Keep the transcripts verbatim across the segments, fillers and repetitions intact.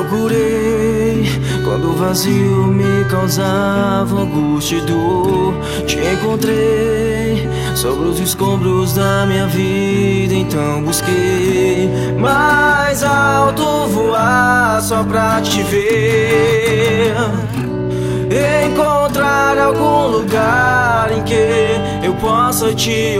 procurei quando o vazio me causava angústia e dor. Te encontrei sobre os escombros da minha vida, então busquei mais alto voar só pra te ver. Encontrar algum lugar em que eu possa te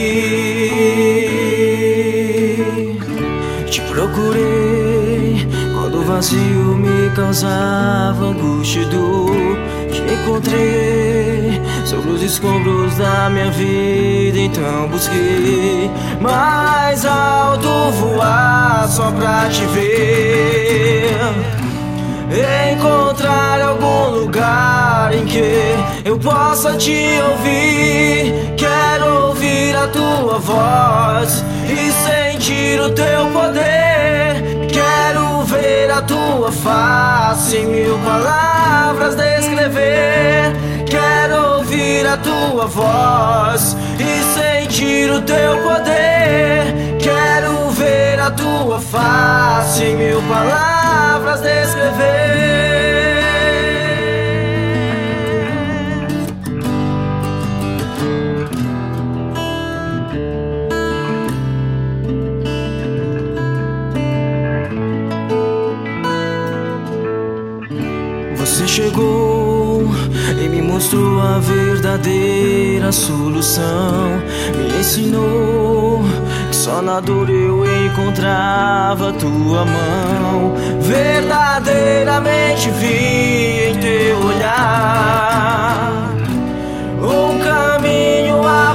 ouvir. Te procurei quando o vazio me causava angústia e dor. Te encontrei sobre os escombros da minha vida, então busquei mais alto voar só pra te ver. Encontrar algum lugar em que eu possa te ouvir. Quero ouvir a tua voz e sentir o teu poder. Quero ver a tua face, mil palavras descrever. Quero ouvir a tua voz e sentir o teu poder. Quero ver a tua face, mil palavras descrever. Você chegou e me mostrou a verdadeira solução. Me ensinou que só na dor eu encontrava tua mão. Verdadeiramente vi em teu olhar um caminho a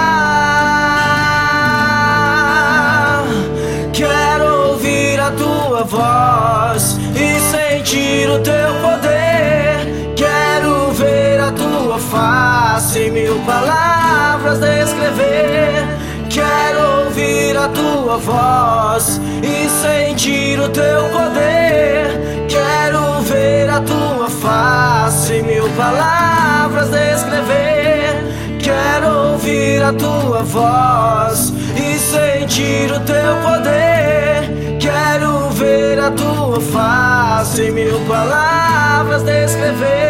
buscar. Quero ouvir a tua voz e sentir o teu poder. Quero ver a tua face, mil palavras descrever. Quero ouvir a tua voz e sentir o teu poder. Quero ver a tua face, mil palavras descrever. Quero ouvir a tua voz e sentir o teu poder. Quero ver a tua face, mil palavras descrever.